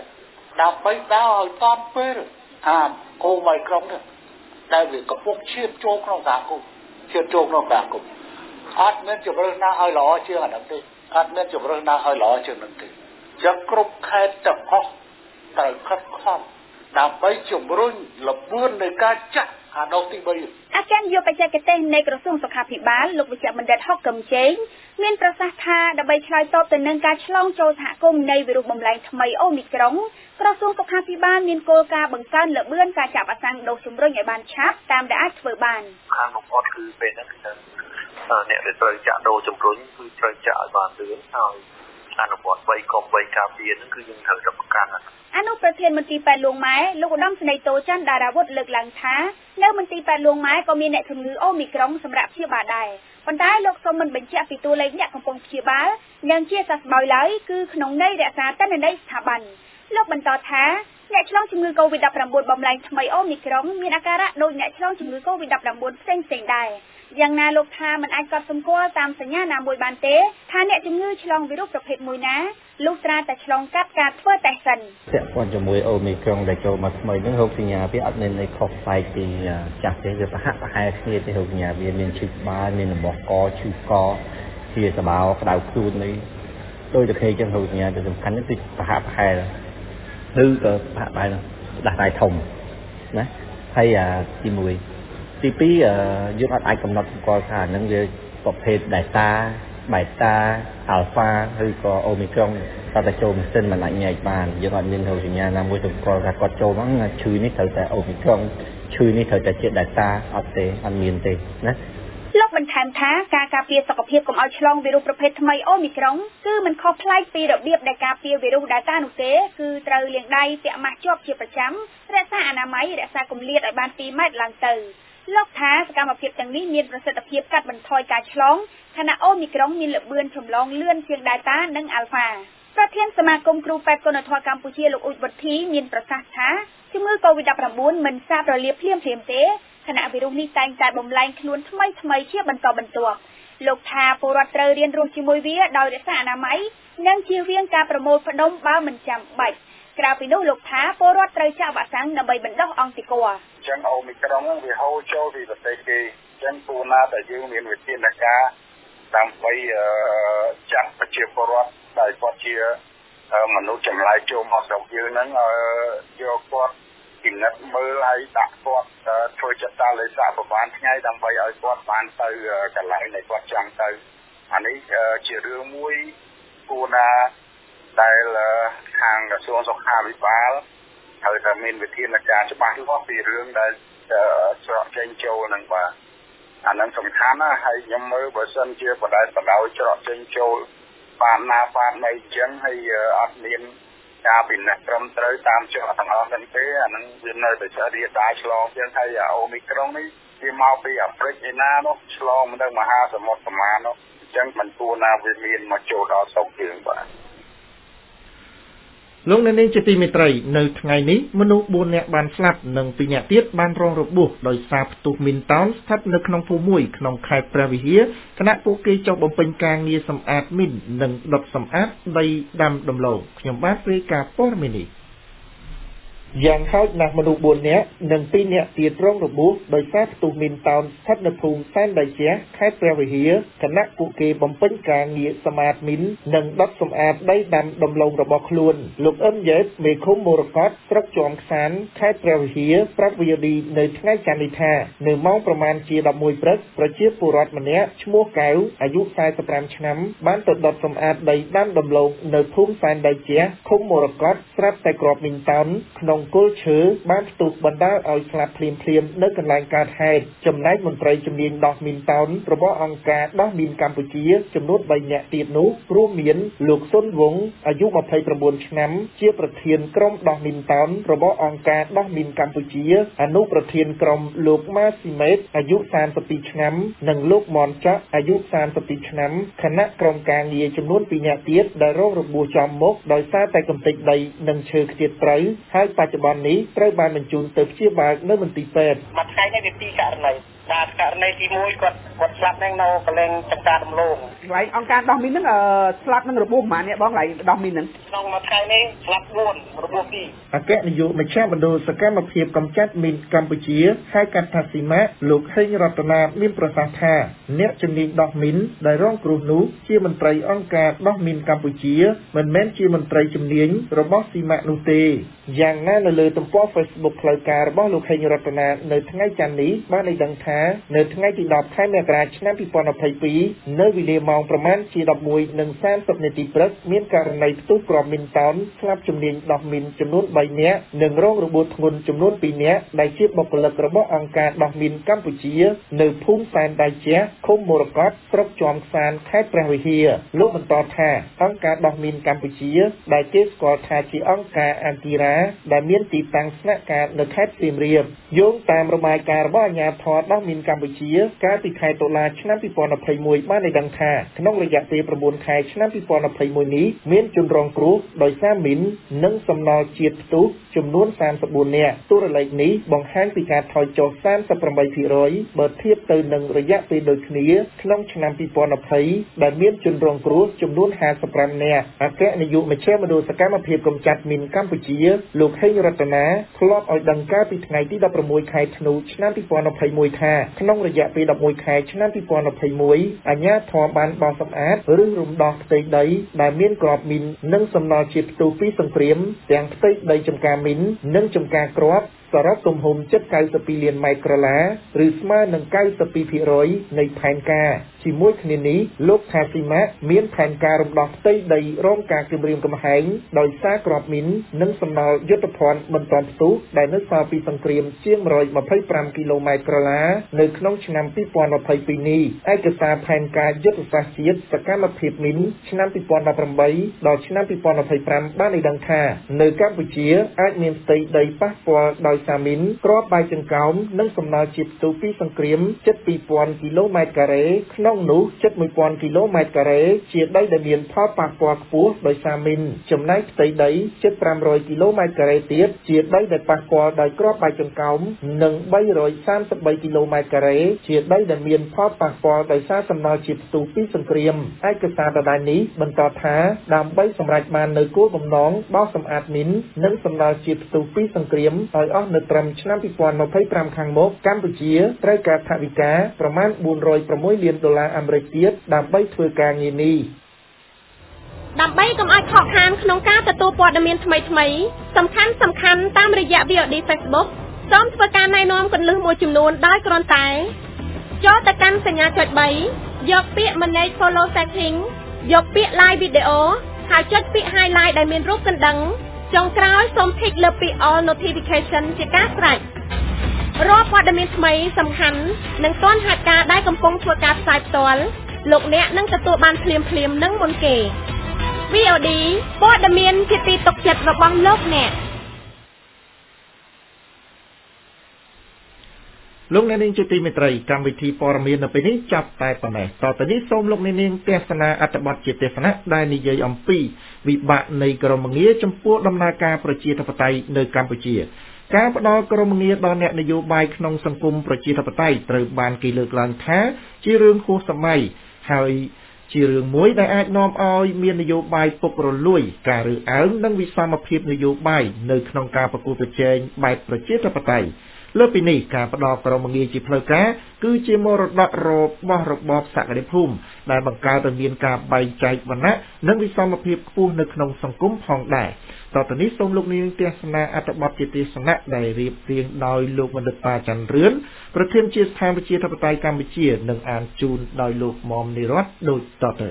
3ដើម្បីដើរឲ្យតាមពេលអូមីក្រុងនេះដែលវាកំពុងឈាមចូលក្នុងសហគមន៍អត់មានជម្រើសណាឲ្យល្អជាងអានោះទេអត់មានជម្រើសណាឲ្យល្អជាងនោះទេយ៉ាងគ្រប់ខេត្តទាំងអស់ត្រូវខិតខំដើម្បីជំរុញល្បឿននៃការចាក់អាដុសទី3 អគ្គនាយកបច្ចេកទេសនៃក្រសួងសុខាភិបាលលោកវិជ្ជបណ្ឌិតហុកកឹមជេងមានប្រសាសន៍ថាដើម្បីឆ្លើយតបទៅនឹងការឆ្លងចូលសហគមន៍នៃវីរុសបំលែងថ្មីអូមីក្រុងក្រសួងសុខាភិបាលមានគោលការណ៍បង្កើនល្បឿនការចាក់វ៉ាក់សាំងដូសជំរុញឲ្យបានឆាប់តាមដែលអាចធ្វើបានខាងបំផុតគឺពេលហ្នឹងគឺអ្នកដែលត្រូវចាក់ដូសជំរុញគឺត្រូវចាក់ឲ្យបានលឿនហើយអនុវត្ត3កុំ3ការពារហ្នឹងគឺយើងត្រូវតែប្រកាន់អនុប្រធានមន្ទីរពេទ្យលួងម៉ែលោកឧត្តមសេនីយ៍តូច័ន្ទដារាវុធលើកឡើងថានៅមន្ទីរពេទ្យលួងម៉ែក៏មានអ្នកជំងឺអូមីក្រុងសម្រាប់ព្យាបាលដែរប៉ុន្តែលោកសូមមិនបញ្ជាក់ពីតួលេខអ្នកកំពុងព្យាបាលនិងជាសះស្បើយឡើយគឺក្នុងន័យរក្សាទិន្នន័យស្ថាប័នលោកបន្តថាអ្នកឆ្លងជំងឺ COVID-19 បំលែងថ្មីអូមីក្រុងមានអាការៈដូចអ្នកឆ្លងជំងឺ COVID-19 ផ្សេងៗដែរយ៉ាងណាលោកថាមិនអាចកត់សម្គាល់តាមសញ្ញាណាមួយបានទេថាអ្នកជំងឺឆ្លងវីរុសប្រភេទមួយណាលុះត្រាតែឆ្លងកាត់ការធ្វើតេស្តសិនពាក់ព័ន្ធជាមួយអូមីក្រុងដែលចូលមកថ្មីនេះរោគសញ្ញាវាអត់មានន័យខុសប្លែកពីចាស់ទេវាប្រហាក់ប្រហែលគ្នាទេរោគសញ្ញាវាមានឈឺក្បាលមានដំបោះកឈឺកជាសបោក្តៅខ្លួននេះដោយតែគេចឹងរោគសញ្ញាទៅសំខាន់គឺប្រហាក់ប្រហែលឬក៏ប្រហាក់ប្រហែលដាស់ដៃធំណាហើយទី1ទី2យើងអត់អាចកំណត់សម្គាល់ថាហ្នឹងវាប្រភេទ Delta Beta Alpha ឬក៏ Omicron តែចូលម៉ាស៊ីនមិនអាចញែកបានយើងអត់មានរោគសញ្ញាណាមួយសម្គាល់ថាគាត់ចូលមកឈឺនេះត្រូវតែ Omicron ឈឺនេះត្រូវតែជា Delta អត់ទេអត់មានទេណាលោកបន្ថែមថាការការពារសុខភាពកុំឲ្យឆ្លងវីរុសប្រភេទថ្មីអូមីក្រុងគឺមិនខុសប្លែកពីរបៀបដែលការពារវីរុស Delta នោះទេគឺត្រូវលាងដៃពាក់ម៉ាស់ជាប់ជាប្រចាំរក្សាអនាម័យរក្សាគម្លាតឲ្យបាន2ម៉ែត្រឡើងទៅលោកថាសកម្មភាពទាំងនេះមានប្រសិទ្ធភាពកាត់បន្ថយការឆ្លងខណៈអូមីក្រុងមានល្បឿនចម្លងលឿនជាង Delta និង Alpha ប្រធានសមាគមគ្រូពេទ្យគុណធម៌កម្ពុជាលោកអ៊ុចវុធីមានប្រសាសន៍ថាជំងឺ COVID-19 មិនសាបរលាបភ្លាមៗទេខណៈវីរុសនេះតែងតែបំលែងខ្លួនថ្មីជាបន្តបន្ទាប់លោកថាពលរដ្ឋត្រូវរៀនរស់ជាមួយវាដោយរក្សាអនាម័យនិងជៀសវាងការប្រមូលផ្ដុំបើមិនចាំបាច់ក្រៅពីនោះលោកថាពលរដ្ឋត្រូវចាក់វ៉ាក់សាំងដើម្បីបណ្ដុះអង្គតិក័ចឹងអូមីក្រុងវាហូរចូលពីប្រទេសគេចឹងគួរណាតែយើងមានវិធានការដើម្បីចាត់ប្រជាពលរដ្ឋដែលគាត់ជាមនុស្សចម្លែកចូលមកស្រុកយើងហ្នឹងយកគាត់ពិនិត្យមើលហើយដាក់គាត់ធ្វើចិត្តតាលេខប្រហែលថ្ងៃដើម្បីឲ្យគាត់បានទៅកន្លែងដែលគាត់ចង់ទៅអានេះជារឿងមួយគួរណាដែលខាងក្រសួងសុខាភិបាលត្រូវតែមានវិធានការច្បាស់លាស់ពីរឿងដែលច្រកចេញចូលហ្នឹងបាទអាហ្នឹងសំខាន់ណាស់ហើយខ្ញុំមើលបើសិនជាបដិបដោយច្រកចេញចូលបានណាបានណីអញ្ចឹងហើយអត់មានការពិនិត្យត្រឹមត្រូវតាមច្រកទាំងអស់ហ្នឹងទេអាហ្នឹងវានៅតែរាលដាលឆ្លងជាងហើយអូមីក្រុងនេះវាមកពីអាហ្វ្រិកឯណានោះឆ្លងមកនៅមហាសមុទ្រប្រមាណនោះអញ្ចឹងមិនគួរណាវាមានមកចូលដល់ស្រុកយើងបាទលោកអ្នកនាងជាទីមេត្រីនៅថ្ងៃនេះមនុស្ស4នាក់បានស្លាប់និង2នាក់ទៀតបានរងរបួសដោយសារផ្ទុះមីនតោនស្ថិតនៅក្នុងភូមិមួយក្នុងខេត្តព្រះវិហារខណៈពួកគេចុះបំពេញការងារសម្អាតមីននិងដុតសម្អាតដីដាំដំឡូងខ្ញុំបាទរាយការណ៍ព័ត៌មាននេះយ៉ាងហោចណាស់មនុស្ស4នាក់និង2នាក់ទៀតរងរបួសដោយសារផ្ទុះមីនតោនស្ថិតនៅភូមិសែនដៃជះខេត្តព្រះវិហារខណៈពួកគេបំពេញការងារសម្អាតមីននិងដុតសម្អាតដីដាំដំឡូងរបស់ខ្លួនលោកអឹមយ៉េតមេឃុំមរកតស្រុកជាំខ្សានខេត្តព្រះវិហារប្រាប់ VOD នៅថ្ងៃច័ន្ទនេះថានៅម៉ោងប្រមាណជា11ព្រឹកប្រជាពលរដ្ឋម្នាក់ឈ្មោះកៅអាយុ45ឆ្នាំបានទៅដុតសម្អាតដីដាំដំឡូងនៅភូមិសែនដៃជះឃុំមរកតស្រាប់តែគ្រាប់មីនតោនក្នុងគល់ឈើបានផ្ទុះបណ្ដាលឲ្យស្លាប់ភ្លាមៗនៅកន្លែងកើតហេតុចំណែកមន្ត្រីជំនាញដោះមីនតោនរបស់អង្គការដោះមីនកម្ពុជាចំនួន3នាក់ទៀតនោះរួមមានលោកសុនវងអាយុ29ឆ្នាំជាប្រធានក្រុមដោះមីនតោនរបស់អង្គការដោះមីនកម្ពុជាអនុប្រធានក្រុមលោកម៉ាស៊ីមេតអាយុ32ឆ្នាំនិងលោកមនច័កអាយុ32ឆ្នាំគណៈក្រុមការងារចំនួន2នាក់ទៀតដែលរងរបួសចំមុខដោយសារតែកំទេចដីនិងឈើខ្ទាតត្រូវហើយបច្ចុប្បន្ននេះត្រូវបានបញ្ជូនទៅព្យាបាលនៅមន្ទីរពេទ្យមួយថ្ងៃនេះវា2ករណីបាទករណីទី1គាត់ស្លាប់នៅកន្លែងចង្ការដំឡូងកន្លែងអង្គការដោះមីនហ្នឹងស្លាប់នឹងរបួសប៉ុន្មានអ្នកបងកន្លែងដោះមីនហ្នឹងក្នុងមួយថ្ងៃនេះស្លាប់4របួស2អគ្គនាយកមជ្ឈមណ្ឌលសកម្មភាពកម្ចាត់មីនកម្ពុជាហៅកាត់ថាស៊ីម៉ាលោកហេងរតនាមានប្រសាសន៍ថាអ្នកជំនាញដោះមីនដែលរងគ្រោះនោះជាមន្ត្រីអង្គការដោះមីនកម្ពុជាមិនមែនជាមន្ត្រីជំនាញរបស់ស៊ីម៉ានោះទេយ៉ាងណានៅលើទំព័រ Facebook ផ្លូវការរបស់លោកហេងរតនានៅថ្ងៃច័ន្ទនេះបានឲ្យដឹងថានៅថ្ងៃទី10ខែមករាឆ្នាំ2022នៅវេលាម៉ោងប្រមាណជា 11:30 នាទីព្រឹកមានករណីផ្ទុះគ្រាប់មីនតោនស្លាប់ជំនាញដោះមីនចំនួន3នាក់និងរងរបួសធ្ងន់ចំនួន2នាក់ដែលជាបុគ្គលិករបស់អង្គការដោះមីនកម្ពុជានៅភូមិសែនដៃជះឃុំមរកតស្រុកជាំខ្សានខេត្តព្រះវិហារលោកបន្តថាអង្គការដោះមីនកម្ពុជាដែលគេស្គាល់ថាជាអង្គការអន្តរជាតិដែលមានទីតាំងស្នាក់ការនៅខេត្តសៀមរាបយោងតាមរបាយការណ៍របស់អាជ្ញាធរដោះមីនកម្ពុជាកាលពីខែតុលាឆ្នាំ2021បានឲ្យដឹងថាក្នុងរយៈពេល9ខែឆ្នាំ2021នេះមានជនរងគ្រោះដោយសារមីននិងសំណល់ជាតិផ្ទុះចំនួន34នាក់តួលេខនេះបង្ហាញពីការថយចុះ 38% បើធៀបទៅនឹងរយៈពេលដូចគ្នាក្នុងឆ្នាំ2020ដែលមានជនរងគ្រោះចំនួន55នាក់អគ្គនាយកមជ្ឈមណ្ឌលសកម្មភាពកម្ចាត់មីនកម្ពុជាលោកហេងរតនាធ្លាប់ឲ្យដឹងកាលពីថ្ងៃទី16ខែធ្នូឆ្នាំ2021ថាក្នុងរយៈពេល11ខែឆ្នាំ2021អាជ្ញាធរបានបោសសម្អាតឬរំដោះផ្ទៃដីដែលមានគ្រាប់មីននិងសំណល់ជាតិផ្ទុះពីសង្គ្រាមទាំងផ្ទៃដីចម្ការមីននិងចម្ការគ្រាប់សរុបទំហំជិត92លានម៉ែត្រក្រឡាឬស្មើនឹង 92% នៃផែនការជាមួយគ្នានេះលោកថាស៊ីម៉ាមានផែនការរំដោះផ្ទៃដីរងការគំរាមកំហែងដោយសារគ្រាប់មីននិងសំណល់យុទ្ធភ័ណ្ឌមិនទាន់ផ្ទុះដែលនៅសល់ពីសង្គ្រាមជាង125គីឡូម៉ែត្រក្រឡានៅក្នុងឆ្នាំ2022នេះឯកសារផែនការយុទ្ធសាស្ត្រជាតិសកម្មភាពមីនឆ្នាំ2018ដល់ឆ្នាំ2025បានឲ្យដឹងថានៅកម្ពុជាអាចមានផ្ទៃដីប៉ះពាល់ដោយសារមីនគ្រាប់បែកចង្កោមនិងសំណល់ជាតិផ្ទុះពីសង្គ្រាមជិត 2000 គីឡូម៉ែត្រការ៉េក្នុងនោះជិត 1000 គីឡូម៉ែត្រការ៉េជាដីដែលមានផលប៉ះពាល់ខ្ពស់ដោយសារមីនចំណែកផ្ទៃដីជិត 500 គីឡូម៉ែត្រការ៉េទៀតជាដីដែលប៉ះពាល់ដោយគ្រាប់បែកចង្កោមនិង 333 គីឡូម៉ែត្រការ៉េជាដីដែលមានផលប៉ះពាល់ដោយសារសំណល់ជាតិផ្ទុះពីសង្គ្រាមឯកសារដដែលនេះបន្តថាដើម្បីសម្រេចបាននូវគោលបំណងបោសសម្អាតមីននិងសំណល់ជាតិផ្ទុះពីសង្គ្រាមឲ្យអស់នៅត្រឹមឆ្នាំ2025ខាងមុខកម្ពុជាត្រូវការថវិកាប្រមាណ$406 លានអាមេរិកទៀតដើម្បីធ្វើការងារនេះដើម្បីកុំឲ្យខកខានក្នុងការទទួលព័ត៌មានថ្មីៗសំខាន់តាមរយៈ VOD Facebook សូមធ្វើការណែនាំគន្លឹះមួយចំនួនដោយគ្រាន់តែចូលទៅកាន់សញ្ញាចុច3យកពាក្យ Manage Follow Setting យកពាក្យ Live Video ហើយចុចពាក្យ Highlight ដែលមានរូបកណ្ដឹងចុងក្រោយសូម Tick លើពាក្យ All Notification ជាការស្រេចរាល់ព័ត៌មានថ្មីសំខាន់និងទាន់ហេតុការណ៍ដែលកំពុងធ្វើការផ្សាយផ្ទាល់លោកអ្នកនឹងទទួលបានភ្លាមនឹងមុនគេ VOD ព័ត៌មានជាទីទុកចិត្តរបស់លោកអ្នកលោកអ្នកនាងជាទីមេត្រីកម្មវិធីព័ត៌មាននៅពេលនេះចាប់តែប៉ុណ្ណេះតទៅនេះសូមលោកអ្នកនាងទស្សនាអត្ថបទជាទេសនាដែលនិយាយអំពីវិបត្តិនៃក្រមងារចំពោះដំណើរការប្រជាធិបតេយ្យនៅកម្ពុជាការផ្ដល់ក្រមងារដល់អ្នកនយោបាយក្នុងសង្គមប្រជាធិបតេយ្យត្រូវបានគេលើកឡើងថាជារឿងហួសសម័យហើយជារឿងមួយដែលអាចនាំឲ្យមាននយោបាយពុករលួយការរើសអើងនិងវិសមភាពនយោបាយនៅក្នុងការប្រគល់ប្រជែងបែបប្រជាធិបតេយ្យលើពីនេះការផ្ដល់ក្រមងារជាផ្លូវការគឺជាមរតករបស់របបសក្តិភូមិដែលបង្កើតឲ្យមានការបែងចែកវណ្ណៈនិងវិសមភាពខ្ពស់នៅក្នុងសង្គមផងដែរតទៅនេះសូមលោកនាងទស្សនាអត្ថបទជាទេសនាដែលរៀបរៀងដោយលោកបណ្ឌិតតាច័ន្ទរឿនប្រធានជាស្ថានប្រជាធិបតេយ្យកម្ពុជានិងអានជូនដោយលោកមុំនិរ័តដូចតទៅ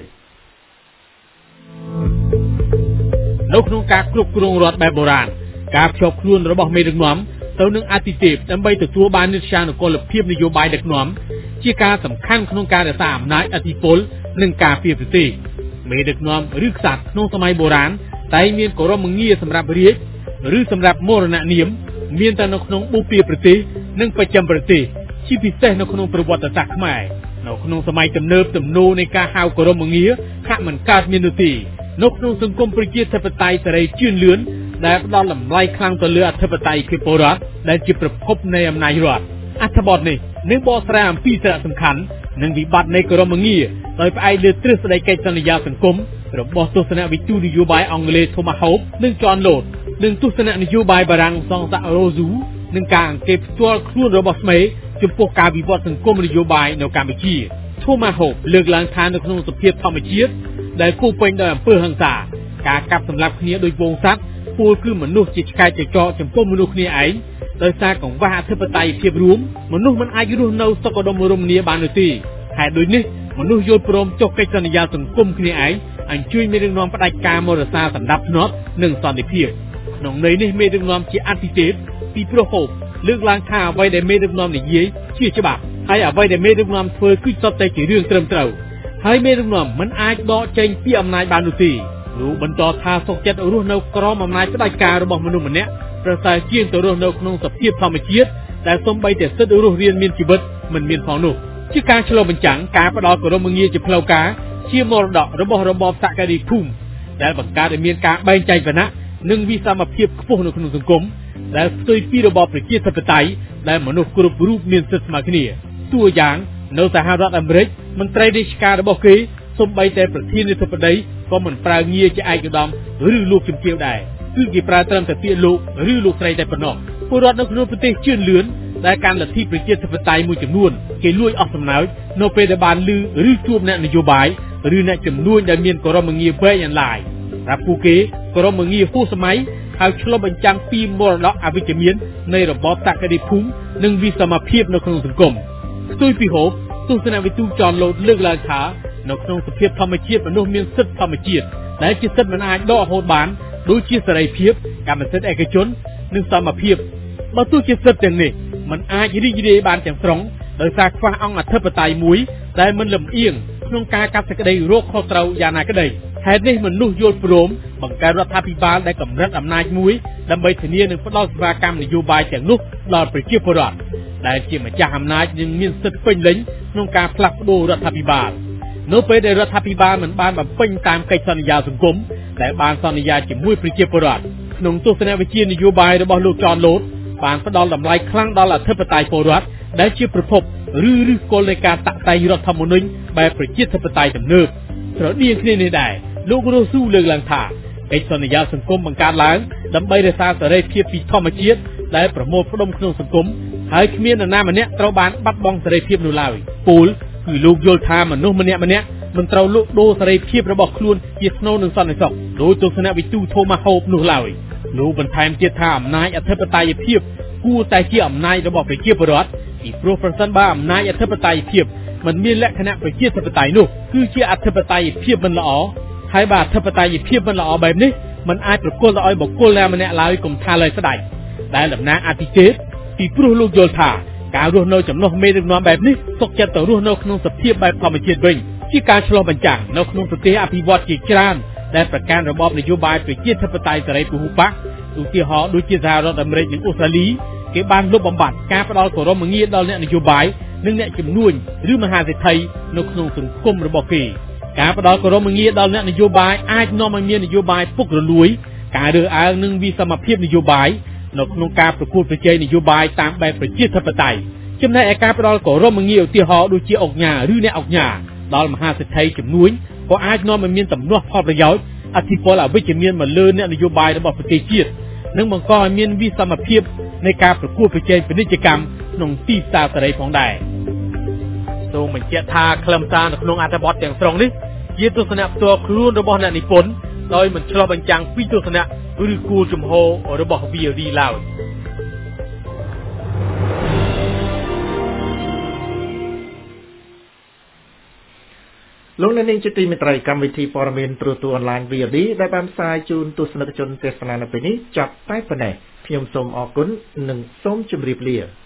នៅក្នុងការគ្រប់គ្រងរដ្ឋបែបបុរាណការភ្ជាប់ខ្លួនរបស់មេដឹកនាំទៅនឹងអតិថិភាពដើម្បីទទួលបាននិស្សិតនគរភាពនយោបាយដឹកនាំជាការសំខាន់ក្នុងការរក្សាអំណាចអធិពលនិងការពារប្រទេសមេដឹកនាំឬក្សត្រក្នុងសម័យបុរាណតែមានគោរមងារសម្រាប់រាជឬសម្រាប់មរណនាមមានតែនៅក្នុងបុព្វប្រទេសនិងបច្ចឹមប្រទេសជាពិសេសនៅក្នុងប្រវត្តិសាស្ត្រខ្មែរនៅក្នុងសម័យទំនើបទំនោរនៃការហៅគោរមងារហាក់មិនកើតមាននោះទេនៅក្នុងសង្គមប្រជាធិបតេយ្យសេរីជឿនលឿនដែលផ្ដល់តម្លៃខ្លាំងទៅលើអធិបតេយ្យភាពពលរដ្ឋដែលជាប្រភពនៃអំណាចរដ្ឋអត្ថបទនេះនឹងបកស្រាយអំពីសារៈសំខាន់និងវិបត្តិនៃគោរមងារដោយផ្អែកលើទ្រឹស្ដីកិច្ចសន្យាសង្គមរបស់ទស្សនវិទូនយោបាយអង់គ្លេស Thomas Hobbes និង John Locke និងទស្សននយោបាយបារាំង Jean-Jacques Rousseau និងការអង្កេតផ្ទាល់ខ្លួនរបស់ស្មេចំពោះការវិវត្តសង្គមនយោបាយនៅកម្ពុជា Thomas Hobbes លើកឡើងថានៅក្នុងសភាពធម្មជាតិដែលពោរពេញដោយអំពើហិង្សាការកាប់សម្លាប់គ្នាដោយវងសត្វពលគឺមនុស្សជាឆ្កែចចកចំពោះមនុស្សគ្នាឯងដោយសារកង្វះអធិបតេយ្យភាពរួមមនុស្សមិនអាចរស់នៅសុខដុមរមនាបាននោះទេហេតុដូចនេះមនុស្សយល់ព្រមចុះកិច្ចសន្យាសង្គមគ្នាឯងអញ្ជើញមេដឹកនាំផ្ដាច់ការមរសាសណ្ដាប់ធ្នាប់និងសន្តិភាពក្នុងន័យនេះមេដឹកនាំជាអតិទេពពីព្រោះហូបលើកឡើងថាអ្វីដែលមេដឹកនាំនិយាយជាច្បាប់ហើយអ្វីដែលមេដឹកនាំធ្វើគឺសុទ្ធតែជារឿងត្រឹមត្រូវហើយមេដឹកនាំមិនអាចដកចេញពីអំណាចបាននោះទេលោកបន្តថាសុខចិត្តរស់នៅក្រោមអំណាចផ្ដាច់ការរបស់មនុស្សម្នាក់ប្រសើរជាងទៅរស់នៅក្នុងសភាពធម្មជាតិដែលសូម្បីតែសិទ្ធិរស់រានមានជីវិតមិនមានផងនោះជាការឆ្លុះបញ្ចាំងការផ្ដល់គោរមងារជាផ្លូវការជាមរតករបស់របបសក្តិភូមិដែលបង្កើតឲ្យមានការបែងចែកវណ្ណៈនិងវិសមភាពខ្ពស់នៅក្នុងសង្គមដែលផ្ទុយពីរបបប្រជាធិបតេយ្យដែលមនុស្សគ្រប់រូបមានសិទ្ធិស្មើគ្នាតួយ៉ាងនៅសហរដ្ឋអាមេរិកមន្ត្រីរាជការរបស់គេសូម្បីតែប្រធានាធិបតីក៏មិនប្រើងារជាឯកឧត្តមឬលោកជំទាវដែរគឺគេប្រើត្រឹមតែពាក្យលោកឬលោកស្រីតែប៉ុណ្ណោះពលរដ្ឋនៅក្នុងប្រទេសជឿនលឿនដែលកាន់លទ្ធិប្រជាធិបតេយ្យមួយចំនួនគេលួចអស់សំណើចនៅពេលដែលបានឮឬជួបអ្នកនយោបាយឬអ្នកជំនួញដែលមានគោរមងារវែងអន្លាយប្រាប់ពួកគេគោរមងារហួសសម័យហើយឆ្លុះបញ្ចាំងពីមរតកអវិជ្ជមាននៃរបបសក្តិភូមិនិងវិសមភាពនៅក្នុងសង្គមផ្ទុយពីហូបទស្សនវិទូចនឡូតលើកឡើងថានៅក្នុងសភាពធម្មជាតិមនុស្សមានសិទ្ធិធម្មជាតិដែលជាសិទ្ធិមិនអាចដកហូតបានដូចជាសេរីភាពកម្មសិទ្ធិឯកជននិងសមភាពបើទោះជាសិទ្ធិទាំងនេះมันអាចរីករាយបានទាំងស្រុងដោយសារខ្វះអង្គអធិបតេយ្យមួយដែលមិនលំអៀងក្នុងការកាត់សេចក្តីរកខុសត្រូវយ៉ាងណាក្តីហេតុនេះមនុស្សយល់ព្រមបង្កើតរដ្ឋាភិបាលដែលកម្រិតអំណាចមួយដើម្បីធានានិងផ្ដល់សេវាកម្មនយោបាយទាំងនោះដល់ប្រជាពលរដ្ឋដែលជាម្ចាស់អំណាចនិងមានសិទ្ធិពេញលេញក្នុងការផ្លាស់ប្ដូររដ្ឋាភិបាលនៅពេលដែលរដ្ឋាភិបាលមិនបានបំពេញតាមកិច្ចសន្យាសង្គមដែលបានសន្យាជាមួយប្រជាពលរដ្ឋក្នុងទស្សនវិជ្ជានយោបាយរបស់លោកចនឡូតបានផ្ដល់តម្លៃខ្លាំងដល់អធិបតេយ្យពលរដ្ឋដែលជាប្រភពឬឫសគល់នៃការតាក់តែងរដ្ឋធម្មនុញ្ញបែបប្រជាធិបតេយ្យទំនើបស្រដៀងគ្នានេះដែរលោករស់ស៊ូលើកឡើងថាកិច្ចសន្យាសង្គមបង្កើតឡើងដើម្បីរក្សាសេរីភាពពីធម្មជាតិដែលប្រមូលផ្ដុំក្នុងសង្គមហើយគ្មាននរណាម្នាក់ត្រូវបានបាត់បង់សេរីភាពនោះឡើយពល គឺលោកយល់ថាមនុស្សម្នាក់មិនត្រូវលក់ដូរសេរីភាពរបស់ខ្លួនជាស្នូលនឹងសន្តិសុខដោយទស្សនវិទូ Thomas Hobbes នោះឡើយលោកបន្ថែមទៀតថាអំណាចអធិបតេយ្យភាពគួរតែជាអំណាចរបស់ប្រជាពលរដ្ឋពីព្រោះប្រសិនបើអំណាចអធិបតេយ្យភាពមិនមានលក្ខណៈប្រជាធិបតេយ្យនោះគឺជាអធិបតេយ្យភាពមិនល្អហើយបើអធិបតេយ្យភាពមិនល្អបែបនេះมันអាចប្រគល់ទៅឲ្យបុគ្គលណាម្នាក់ឡើយកុំថាឡើយស្ដេចដែលតំណាងអតិទេពពីព្រោះលោកយល់ថាការរស់នៅចំណុះមេដឹកនាំបែបនេះសុខចិត្តទៅរស់នៅក្នុងសភាពបែបធម្មជាតិវិញជាការឆ្លុះបញ្ចាំងនៅក្នុងប្រទេសអភិវឌ្ឍជាច្រើនដែលប្រកាន់របបនយោបាយប្រជាធិបតេយ្យសេរីពហុបកឧទាហរណ៍ដូចជាសហរដ្ឋអាមេរិកនិងអូស្ត្រាលីគេបានលុបបំបាត់ការផ្ដល់គោរមងារដល់អ្នកនយោបាយនិងអ្នកជំនួញឬមហាសេដ្ឋីនៅក្នុងសង្គមរបស់គេការផ្ដល់គោរមងារដល់អ្នកនយោបាយអាចនាំឲ្យមាននយោបាយពុករលួយការរើសអើងនិងវិសមភាពនយោបាយនៅក្នុងការប្រកួតប្រជែងនយោបាយតាមបែបប្រជាធិបតេយ្យចំណែកឯការផ្ដល់គោរមងារឧទាហរណ៍ដូចជាអង្គការឬអ្នកអង្គការដល់មហាសេដ្ឋីជំនួញក៏អាចនាំឲ្យមានទំនាស់ផលប្រយោជន៍អធិពលអវិជ្ជមានមកលើអ្នកនយោបាយរបស់ប្រទេសជាតិនិងបង្កឲ្យមានវិសមភាពនៃការប្រកួតប្រជែងពាណិជ្ជកម្មក្នុងទីផ្សារសេរីផងដែរសូមបញ្ជាក់ថាខ្លឹមសារនៅក្នុងអត្ថបទទាំងស្រុងនេះជាទស្សនៈផ្ទាល់ខ្លួនរបស់អ្នកនិពន្ធដោយមិនឆ្លុះបញ្ចាំងពីទស្សនៈឬគោលជំហររបស់ VOD ឡើយលោកអ្នកនាងជាទីមេត្រីកម្មវិធីព័ត៌មានទូរទស្សន៍អនឡាញ VOD ដែលបានផ្សាយជូនទស្សនិកជនទេសនានៅពេលនេះចាប់តែប៉ុណ្ណេះខ្ញុំសូមអរគុណនិងសូមជម្រាបលា